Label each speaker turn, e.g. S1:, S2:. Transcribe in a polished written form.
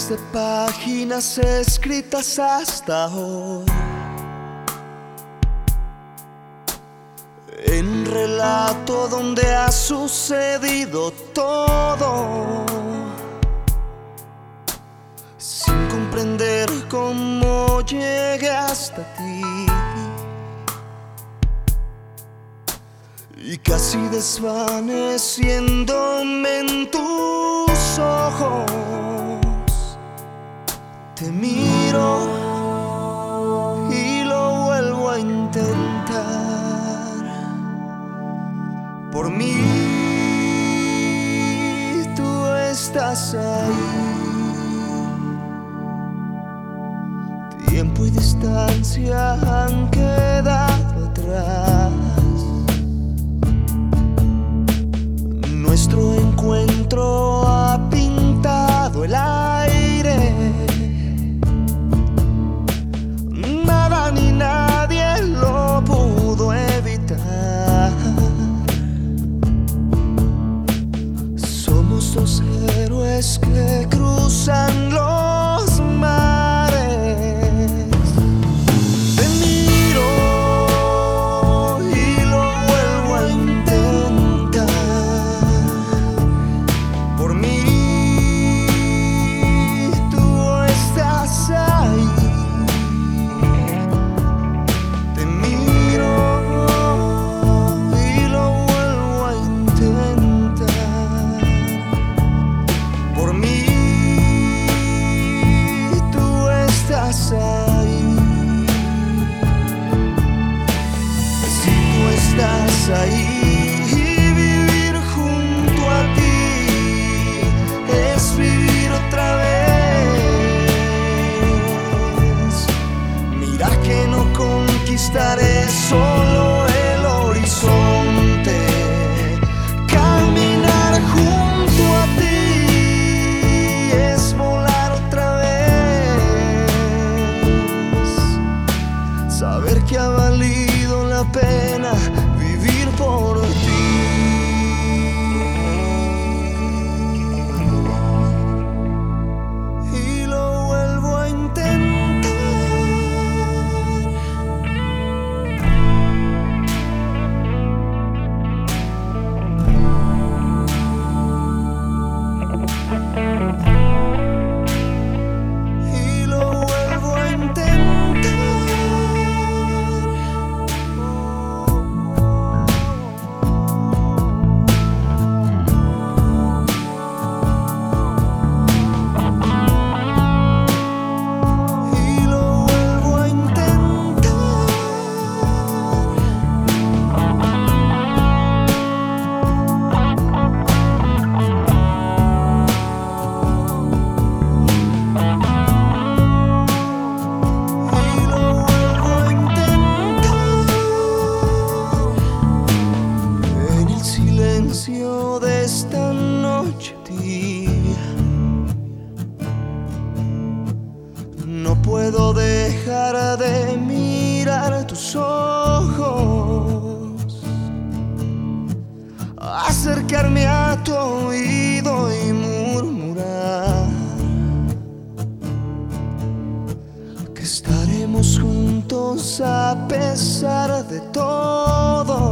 S1: miles de páginas escritas hasta hoy, en un relato donde ha sucedido todo, sin comprender cómo llegué hasta ti, y casi desvaneciéndome en tus ojos, te miro y lo vuelvo a intentar. Por mí tú estás ahí. Tiempo y distancia han quedado atrás. Nuestro encuentro ha pintado el aire. Nada ni nadie lo pudo evitar. Somos dos héroes que cruzan los mares. Te miro y lo vuelvo a intentar. Por mí tú estás ahí. Te miro y lo vuelvo a intentar. Por mí tú estás ahí. Si tú estás ahí, vivir junto a ti es vivir otra vez. Mirar que no conquistaré solo el horizonte. Caminar junto a ti es volar otra vez. Saber que ha valido la pena vivir por ti. Y lo vuelvo a intentar. Y lo vuelvo a intentar. Y lo vuelvo a intentar. Y lo vuelvo a intentar. En el silencio de esta noche tibia, no puedo dejar de mirar tus ojos, acercarme a tu oído y murmurar que estaremos juntos a pesar de todo.